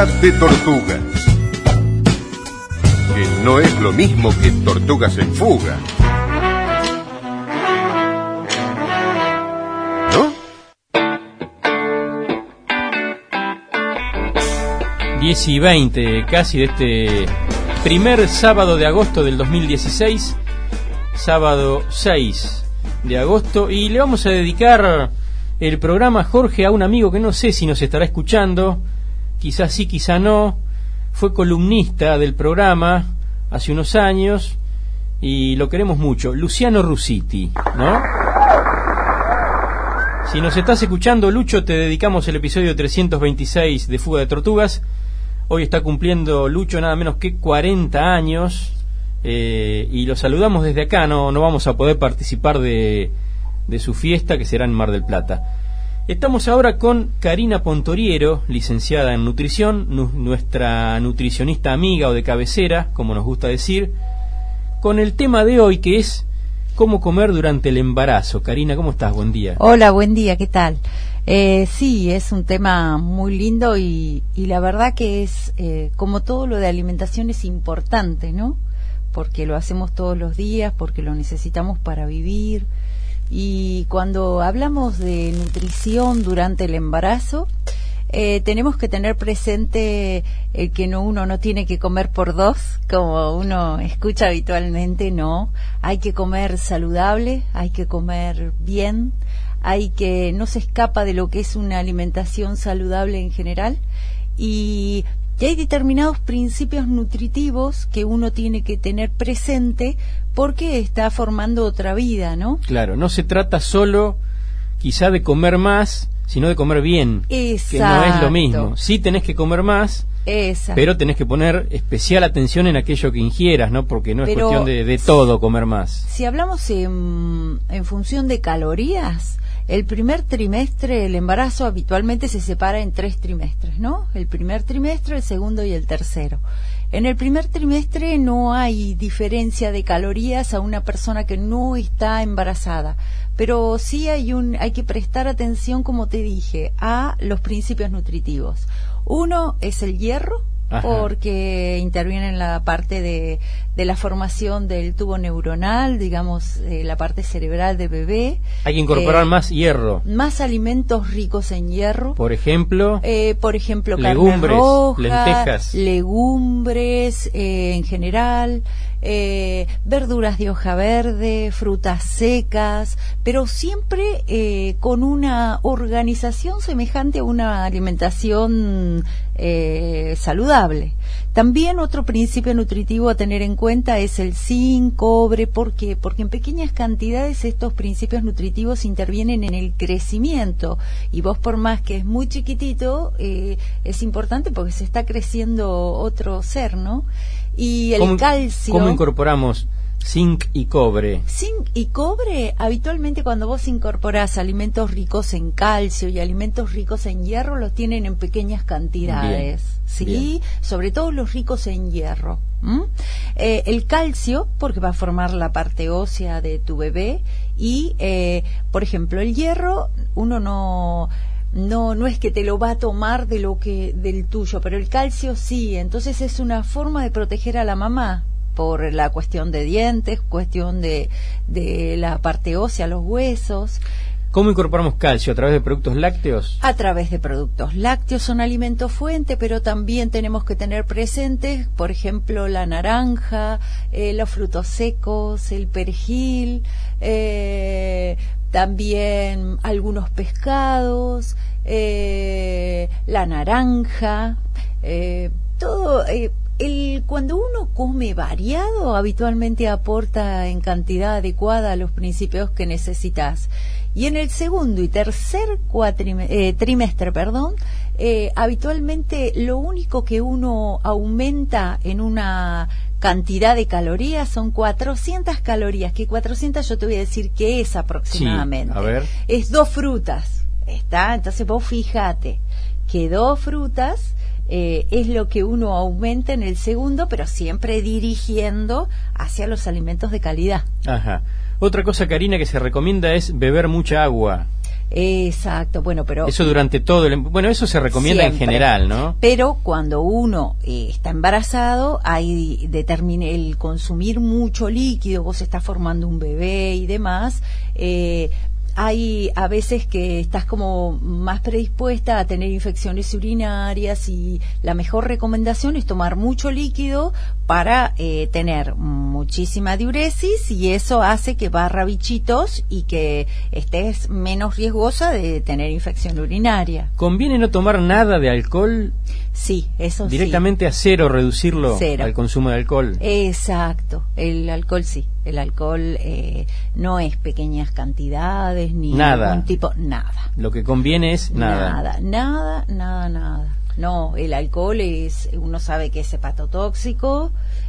Fuga de tortugas. Que no es lo mismo que tortugas en fuga. ¿No? 10:20 casi de este primer sábado de agosto del 2016, sábado 6 de agosto, y le vamos a dedicar el programa, Jorge, a un amigo que no sé si nos estará escuchando, quizás sí, quizá no. Fue columnista del programa hace unos años y lo queremos mucho, Luciano Rusiti, ¿no? Si nos estás escuchando, Lucho, te dedicamos el episodio 326 de Fuga de Tortugas. Hoy está cumpliendo Lucho nada menos que 40 años y lo saludamos desde acá. No vamos a poder participar de su fiesta, que será en Mar del Plata. Estamos ahora con Karina Pontoriero, licenciada en nutrición, nuestra nutricionista amiga o de cabecera, como nos gusta decir, con el tema de hoy, que es cómo comer durante el embarazo. Karina, ¿cómo estás? Buen día. Hola, buen día, ¿qué tal? Sí, es un tema muy lindo y la verdad que es, como todo lo de alimentación, es importante, ¿no? Porque lo hacemos todos los días, porque lo necesitamos para vivir. Y cuando hablamos de nutrición durante el embarazo, tenemos que tener presente el que uno no tiene que comer por dos, como uno escucha habitualmente. No, hay que comer saludable, hay que comer bien, no se escapa de lo que es una alimentación saludable en general, y hay determinados principios nutritivos que uno tiene que tener presente porque está formando otra vida, ¿no? Claro, no se trata solo quizá de comer más, sino de comer bien. Exacto. Que no es lo mismo. Sí tenés que comer más, exacto, pero tenés que poner especial atención en aquello que ingieras, ¿no? Porque no es cuestión de todo comer más. Si hablamos en función de calorías, el primer trimestre del embarazo habitualmente se separa en 3 trimestres, ¿no? El primer trimestre, el segundo y el tercero. En el primer trimestre no hay diferencia de calorías a una persona que no está embarazada, pero sí hay que prestar atención, como te dije, a los principios nutritivos. Uno es el hierro, ajá, porque interviene en la parte de la formación del tubo neuronal, digamos, la parte cerebral del bebé. Hay que incorporar más hierro. Más alimentos ricos en hierro. Por ejemplo, legumbres, carne roja, lentejas, legumbres en general, verduras de hoja verde, frutas secas, pero siempre con una organización semejante a una alimentación saludable. También otro principio nutritivo a tener en cuenta es el zinc, cobre. ¿Por qué? Porque en pequeñas cantidades estos principios nutritivos intervienen en el crecimiento, y vos, por más que es muy chiquitito, es importante porque se está creciendo otro ser, ¿no? Y el calcio. ¿Cómo incorporamos zinc y cobre? Zinc y cobre, habitualmente cuando vos incorporás alimentos ricos en calcio y alimentos ricos en hierro, los tienen en pequeñas cantidades. Bien. ¿Sí? Bien. Sobre todo los ricos en hierro. El calcio, porque va a formar la parte ósea de tu bebé, y por ejemplo el hierro, uno no es que te lo va a tomar del tuyo, pero el calcio sí. Entonces es una forma de proteger a la mamá por la cuestión de dientes, cuestión de la parte ósea, los huesos. ¿Cómo incorporamos calcio? ¿A través de productos lácteos? A través de productos lácteos, son alimentos fuente, pero también tenemos que tener presentes, por ejemplo, la naranja, los frutos secos, el perejil, también algunos pescados, la naranja, todo. Cuando uno come variado, habitualmente aporta en cantidad adecuada a los principios que necesitas. Y en el segundo y tercer trimestre, habitualmente lo único que uno aumenta en una cantidad de calorías son 400 calorías, que 400 yo te voy a decir que es aproximadamente. Sí, a ver. Es 2 frutas, ¿está? Entonces vos fíjate que 2 frutas es lo que uno aumenta en el segundo, pero siempre dirigiendo hacia los alimentos de calidad. Ajá. Otra cosa, Karina, que se recomienda es beber mucha agua. Exacto, bueno, pero... Eso durante todo bueno, eso se recomienda siempre. En general, ¿no? Pero cuando uno está embarazado, hay el consumir mucho líquido, vos estás formando un bebé y demás, hay a veces que estás como más predispuesta a tener infecciones urinarias y la mejor recomendación es tomar mucho líquido para tener muchísima diuresis y eso hace que barra bichitos y que estés menos riesgosa de tener infección urinaria. ¿Conviene no tomar nada de alcohol? Sí, eso directamente sí. A cero, reducirlo Cero. Al consumo de alcohol. Exacto, el alcohol sí. El alcohol no es pequeñas cantidades ni ningún tipo, nada. Lo que conviene es nada. Nada. No, el alcohol uno sabe que es hepatotóxico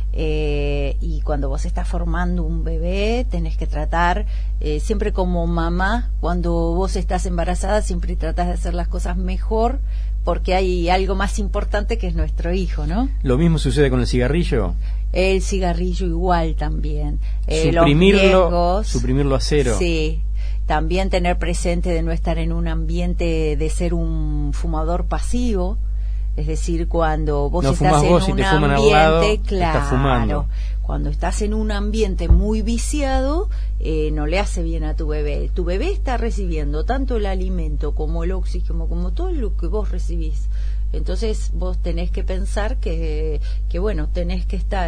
y cuando vos estás formando un bebé tenés que tratar, siempre como mamá, cuando vos estás embarazada siempre tratás de hacer las cosas mejor porque hay algo más importante que es nuestro hijo, ¿no? ¿Lo mismo sucede con el cigarrillo? El cigarrillo igual también. Suprimirlo a cero. Sí. También tener presente de no estar en un ambiente de ser un fumador pasivo. Es decir, cuando vos estás en un ambiente, claro, estás fumando. Cuando estás en un ambiente muy viciado, no le hace bien a tu bebé. Tu bebé está recibiendo tanto el alimento como el oxígeno, como todo lo que vos recibís. Entonces vos tenés que pensar que bueno, tenés que estar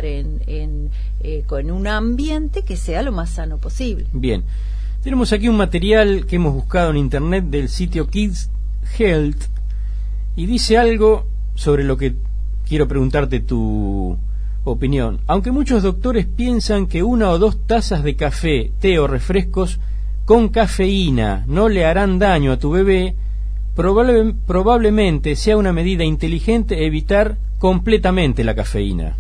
con un ambiente que sea lo más sano posible. Bien, tenemos aquí un material que hemos buscado en internet del sitio Kids Health y dice algo sobre lo que quiero preguntarte tu opinión. Aunque muchos doctores piensan que 1 o 2 tazas de café, té o refrescos con cafeína no le harán daño a tu bebé, probablemente sea una medida inteligente evitar completamente la cafeína.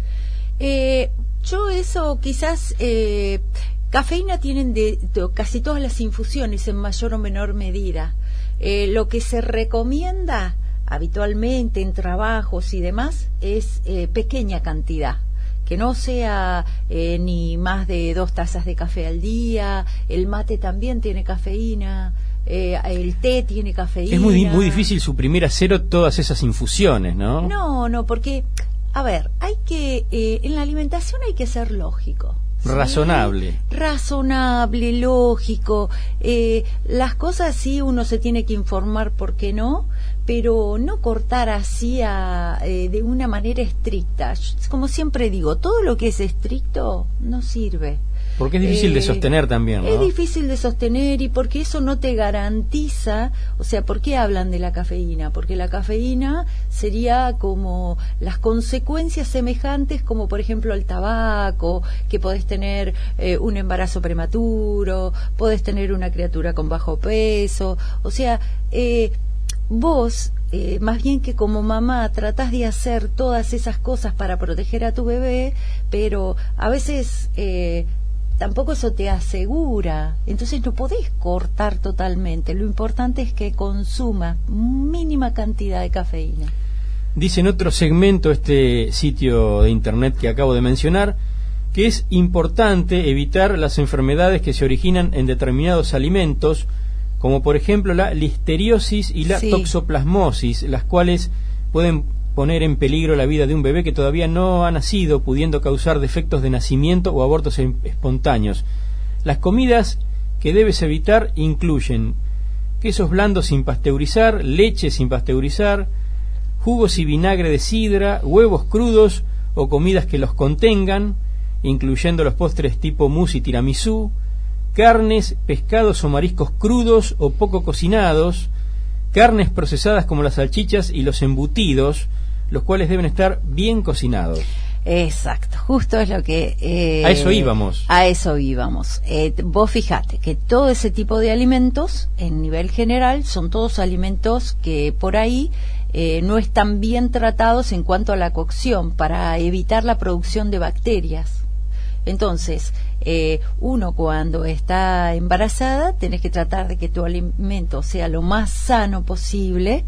Yo eso quizás... cafeína tienen de casi todas las infusiones en mayor o menor medida. Lo que se recomienda habitualmente en trabajos y demás es pequeña cantidad, que no sea ni más de 2 tazas de café al día. El mate también tiene cafeína, el té tiene cafeína. Es muy difícil suprimir a cero todas esas infusiones, ¿no? No, porque, a ver, en la alimentación hay que ser lógico. Razonable. Sí, razonable, lógico. Las cosas sí uno se tiene que informar, ¿por qué no? Pero no cortar así de una manera estricta. Como siempre digo, todo lo que es estricto no sirve. Porque es difícil de sostener también, ¿no? Es difícil de sostener y porque eso no te garantiza, o sea, ¿por qué hablan de la cafeína? Porque la cafeína sería como las consecuencias semejantes como por ejemplo el tabaco, que podés tener un embarazo prematuro, podés tener una criatura con bajo peso, o sea, vos, más bien que como mamá, tratás de hacer todas esas cosas para proteger a tu bebé, pero a veces tampoco eso te asegura, entonces no podés cortar totalmente. Lo importante es que consuma mínima cantidad de cafeína. Dice en otro segmento este sitio de internet que acabo de mencionar que es importante evitar las enfermedades que se originan en determinados alimentos, como por ejemplo la listeriosis y la toxoplasmosis, las cuales pueden poner en peligro la vida de un bebé que todavía no ha nacido, pudiendo causar defectos de nacimiento o abortos espontáneos. Las comidas que debes evitar incluyen quesos blandos sin pasteurizar, leche sin pasteurizar, jugos y vinagre de sidra, huevos crudos o comidas que los contengan, incluyendo los postres tipo mousse y tiramisú, carnes, pescados o mariscos crudos o poco cocinados, carnes procesadas como las salchichas y los embutidos, los cuales deben estar bien cocinados. Exacto, justo es lo que... a eso íbamos. A eso íbamos. Vos fijate que todo ese tipo de alimentos, en nivel general, son todos alimentos que por ahí no están bien tratados en cuanto a la cocción, para evitar la producción de bacterias. Entonces, uno cuando está embarazada, tenés que tratar de que tu alimento sea lo más sano posible,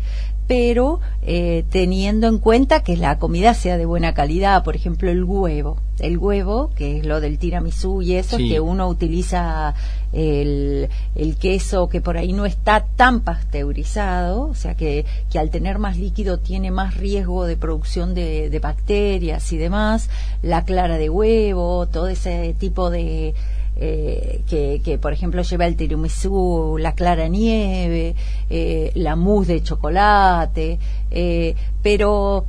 pero teniendo en cuenta que la comida sea de buena calidad. Por ejemplo, el huevo, que es lo del tiramisú y eso, sí, que uno utiliza el queso que por ahí no está tan pasteurizado, o sea que al tener más líquido tiene más riesgo de producción de bacterias y demás. La clara de huevo, todo ese tipo de que por ejemplo lleva el tiramisú, la clara nieve, la mousse de chocolate, pero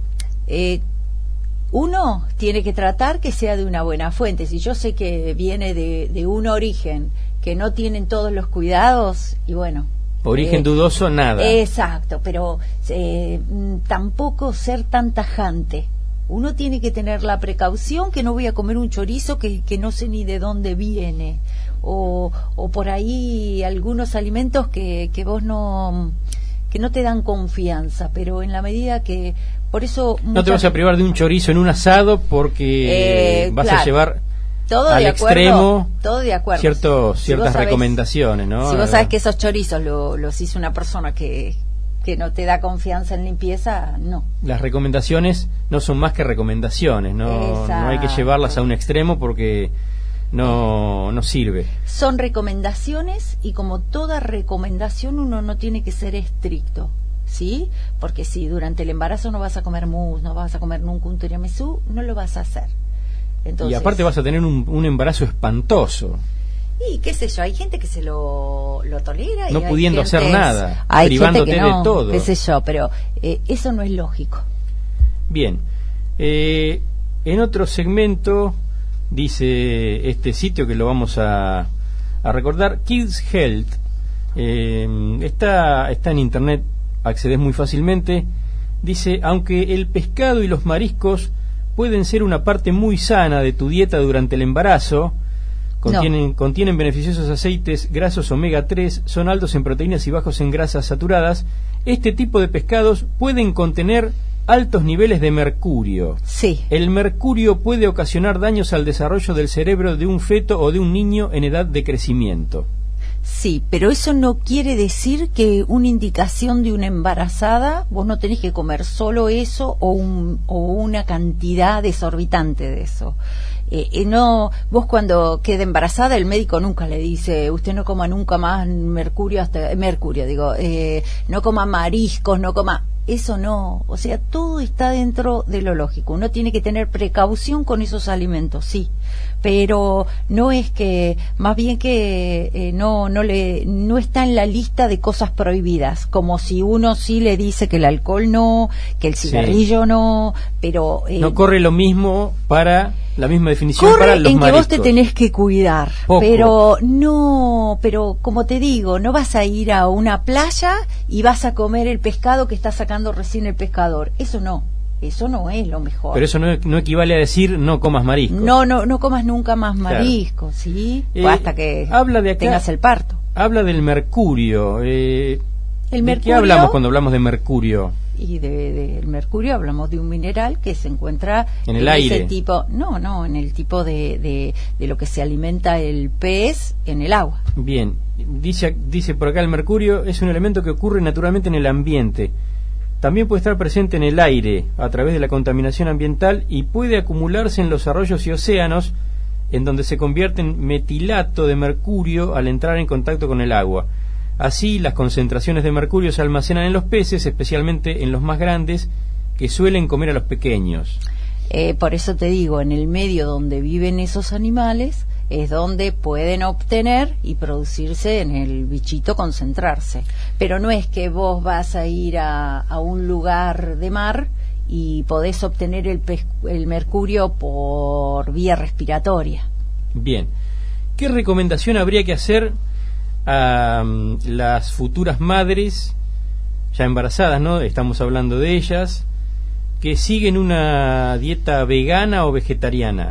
uno tiene que tratar que sea de una buena fuente. Si yo sé que viene de un origen que no tienen todos los cuidados, y bueno, origen dudoso, nada. Exacto, pero tampoco ser tan tajante. Uno tiene que tener la precaución que no voy a comer un chorizo que no sé ni de dónde viene, o por ahí algunos alimentos que vos no te dan confianza, pero en la medida que, por eso no te vas a privar de un chorizo en un asado porque vas a llevar todo al de acuerdo, extremo todo de acuerdo. Ciertas recomendaciones, ¿no? Si vos sabés que esos chorizos los hizo una persona que no te da confianza en limpieza, no. Las recomendaciones no son más que recomendaciones, no hay que llevarlas a un extremo porque no sirve. Son recomendaciones, y como toda recomendación uno no tiene que ser estricto, ¿sí? Porque si durante el embarazo no vas a comer mousse, no vas a comer nunca un tiramisú, no lo vas a hacer. Entonces, y aparte vas a tener un embarazo espantoso. Y qué sé yo, hay gente que se lo tolera, no y pudiendo hacer nada, hay privándote gente que no, de todo, qué sé yo, pero eso no es lógico. Bien, en otro segmento dice este sitio que lo vamos a recordar, Kids Health, está en internet, accedes muy fácilmente. Dice: aunque el pescado y los mariscos pueden ser una parte muy sana de tu dieta durante el embarazo, contienen beneficiosos aceites grasos omega 3, son altos en proteínas y bajos en grasas saturadas. Este tipo de pescados pueden contener altos niveles de mercurio. Sí. El mercurio puede ocasionar daños al desarrollo del cerebro de un feto o de un niño en edad de crecimiento. Sí, pero eso no quiere decir que una indicación de una embarazada, vos no tenés que comer solo eso o una cantidad desorbitante de eso. No, vos cuando quede embarazada el médico nunca le dice: usted no coma nunca más mercurio, no coma mariscos, no coma... Eso no, o sea, todo está dentro de lo lógico. Uno tiene que tener precaución con esos alimentos, sí, pero no es que, más bien que no está en la lista de cosas prohibidas, como si uno sí le dice que el alcohol no, que el cigarrillo no, pero no corre lo mismo para la misma definición corre para los en mariscos. Que vos te tenés que cuidar, Poco. pero como te digo, no vas a ir a una playa y vas a comer el pescado que está sacando recién el pescador. Eso no es lo mejor. Pero eso no equivale a decir no comas mariscos. No comas nunca más mariscos, claro. ¿Sí? Hasta que tengas el parto. Habla del mercurio. ¿De qué hablamos cuando hablamos de mercurio? Y del mercurio hablamos de un mineral que se encuentra en el aire. Ese tipo, en el tipo de lo que se alimenta el pez en el agua. Bien, dice por acá: el mercurio es un elemento que ocurre naturalmente en el ambiente. También puede estar presente en el aire a través de la contaminación ambiental y puede acumularse en los arroyos y océanos, en donde se convierte en metilato de mercurio al entrar en contacto con el agua. Así, las concentraciones de mercurio se almacenan en los peces, especialmente en los más grandes, que suelen comer a los pequeños. Por eso te digo, en el medio donde viven esos animales es donde pueden obtener y producirse en el bichito, concentrarse. Pero no es que vos vas a ir a un lugar de mar y podés obtener el mercurio por vía respiratoria. Bien. ¿Qué recomendación habría que hacer a las futuras madres ya embarazadas, ¿no? Estamos hablando de ellas, que siguen una dieta vegana o vegetariana?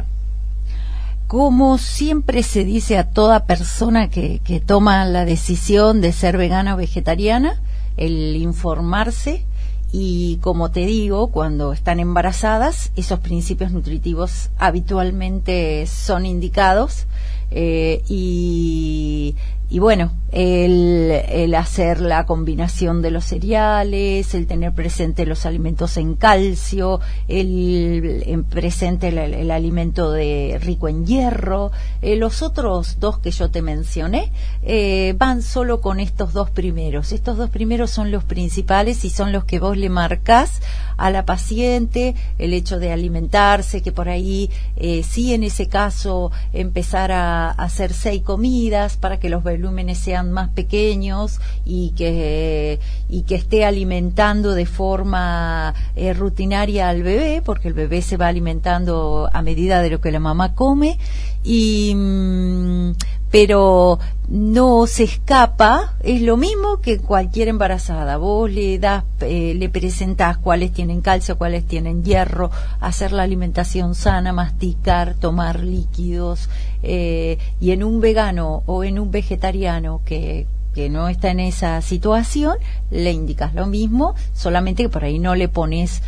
Como siempre se dice a toda persona que toma la decisión de ser vegana o vegetariana, el informarse, y como te digo, cuando están embarazadas, esos principios nutritivos habitualmente son indicados, y bueno, el hacer la combinación de los cereales, el tener presente los alimentos en calcio, el presente el alimento rico en hierro. Los otros dos que yo te mencioné van solo con estos dos primeros. Estos dos primeros son los principales y son los que vos le marcás a la paciente, el hecho de alimentarse, que por ahí sí, en ese caso empezar a hacer 6 comidas para que los volúmenes sean más pequeños y que esté alimentando de forma rutinaria al bebé, porque el bebé se va alimentando a medida de lo que la mamá come, pero no se escapa. Es lo mismo que cualquier embarazada. Vos le presentás cuáles tienen calcio, cuáles tienen hierro, hacer la alimentación sana, masticar, tomar líquidos, y en un vegano o en un vegetariano que no está en esa situación, le indicas lo mismo, solamente que por ahí no le pones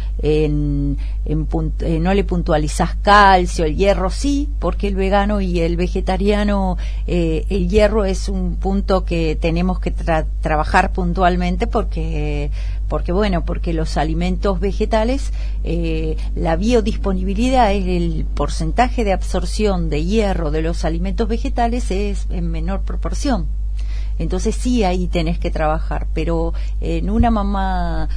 no le puntualizas calcio. El hierro sí, porque el vegano y el vegetariano, el hierro es un punto que tenemos que trabajar puntualmente porque los alimentos vegetales, la biodisponibilidad, es el porcentaje de absorción de hierro de los alimentos vegetales es en menor proporción. Entonces sí, ahí tenés que trabajar, pero en una mamá,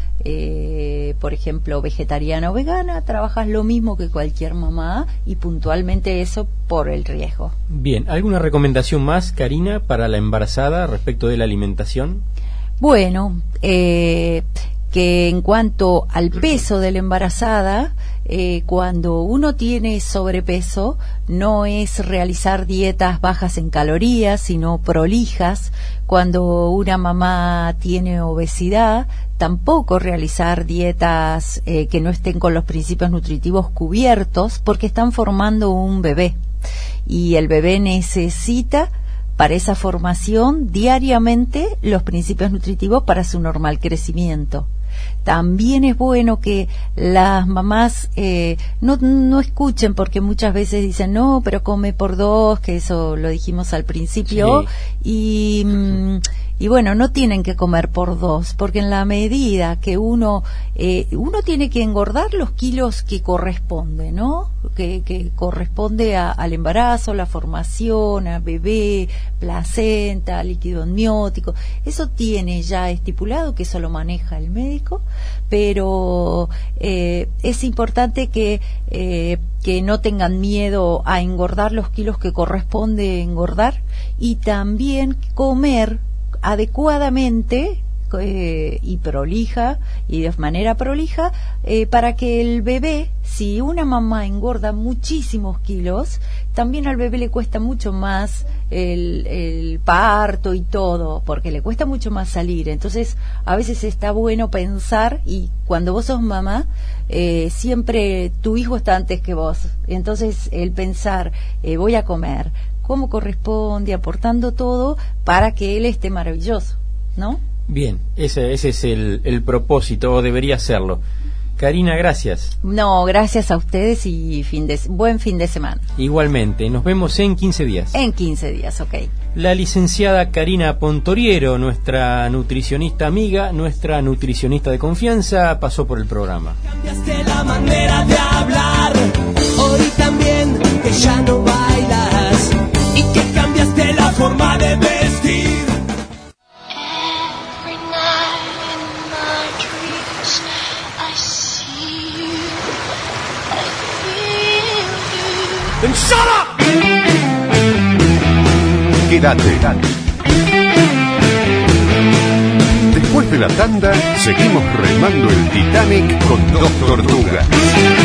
por ejemplo, vegetariana o vegana, trabajas lo mismo que cualquier mamá, y puntualmente eso por el riesgo. Bien, ¿alguna recomendación más, Karina, para la embarazada respecto de la alimentación? Bueno, que en cuanto al peso de la embarazada, cuando uno tiene sobrepeso, no es realizar dietas bajas en calorías, sino prolijas. Cuando una mamá tiene obesidad, tampoco realizar dietas que no estén con los principios nutritivos cubiertos, porque están formando un bebé. Y el bebé necesita, para esa formación, diariamente los principios nutritivos para su normal crecimiento. También es bueno que las mamás no escuchen, porque muchas veces dicen, no, pero come por 2, que eso lo dijimos al principio, sí. Y bueno, no tienen que comer por 2, porque en la medida que uno tiene que engordar los kilos que corresponde, ¿no? Que corresponde al embarazo, la formación, a bebé, placenta, líquido amniótico. Eso tiene ya estipulado, que eso lo maneja el médico, pero es importante que no tengan miedo a engordar los kilos que corresponde engordar, y también comer adecuadamente y prolija, y de manera prolija, para que el bebé, si una mamá engorda muchísimos kilos, también al bebé le cuesta mucho más el parto y todo, porque le cuesta mucho más salir. Entonces a veces está bueno pensar, y cuando vos sos mamá, siempre tu hijo está antes que vos. Entonces el pensar, voy a comer como corresponde, aportando todo para que él esté maravilloso, ¿no? Bien, ese es el propósito, o debería serlo. Karina, gracias. No, gracias a ustedes, y buen fin de semana. Igualmente, nos vemos en 15 días. En 15 días, ok. La licenciada Karina Pontoriero, nuestra nutricionista amiga, nuestra nutricionista de confianza, pasó por el programa. Cambiaste la manera de hablar, hoy también que ya no bailas, y que cambiaste la forma de vestir. Every night in my dreams I see you, I feel you. Then shut up! Quédate. Después de la tanda, seguimos remando el Titanic con Dos Tortugas.